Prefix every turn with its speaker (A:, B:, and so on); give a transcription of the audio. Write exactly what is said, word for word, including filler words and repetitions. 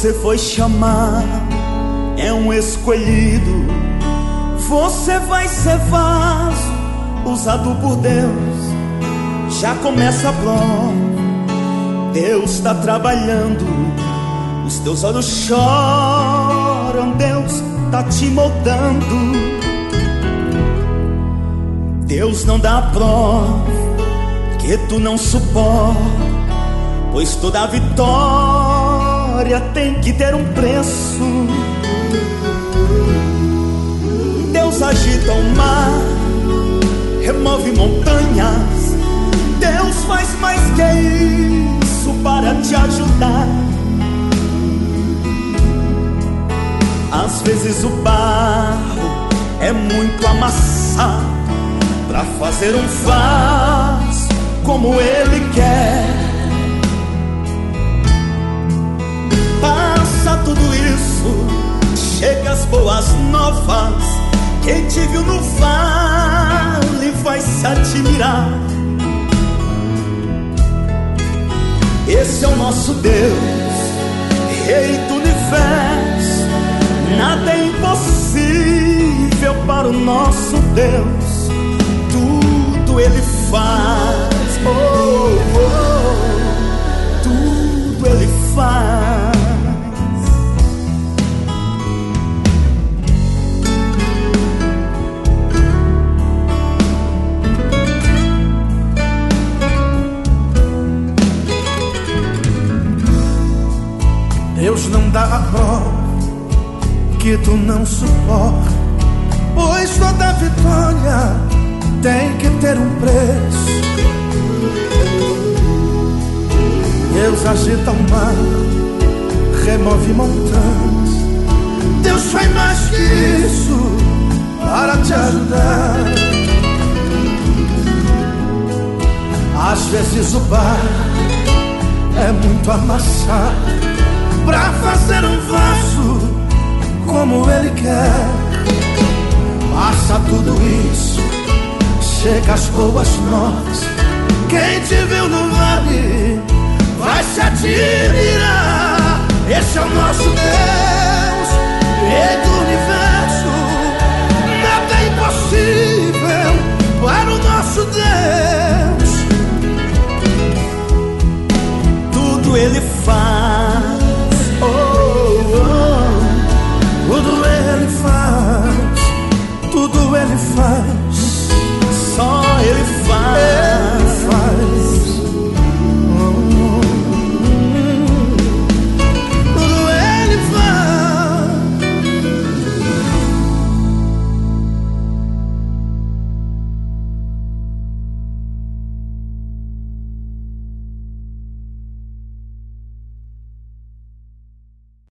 A: Você foi chamado, é um escolhido. Você vai ser vaso, usado por Deus. Já começa pronto, Deus está trabalhando. Os teus olhos choram, Deus está te moldando. Deus não dá prova que tu não suporta, pois toda vitória tem que ter um preço. Deus agita o mar, remove montanhas. Deus faz mais que isso para te ajudar. Às vezes o barro é muito amassado pra fazer um vaso como Ele quer. Passa tudo isso, chega as boas novas. Quem te viu no vale vai se admirar. Esse é o nosso Deus, Rei do universo. Nada é impossível para o nosso Deus. Tudo Ele faz, oh, oh, tudo Ele faz.
B: Deus não dá a prova que tu não suporta, pois toda vitória tem que ter um preço. Deus agita o mar, remove montanhas. Deus faz mais que isso para te ajudar. Às vezes o bar é muito amassado pra fazer um vaso como Ele quer. Passa tudo isso, chega as boas novas. Quem te viu no vale vai se admirar. Esse é o nosso Deus, Rei do universo.